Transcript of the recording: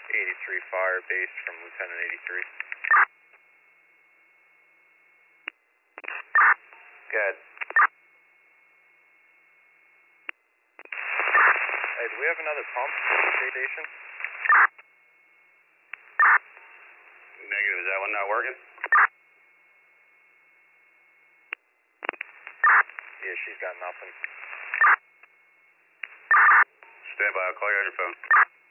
83 fire base from Lieutenant 83. Good. Hey, do we have another pump station? Negative, is that one not working? Yeah, she's got nothing. Stand by, I'll call you on your phone.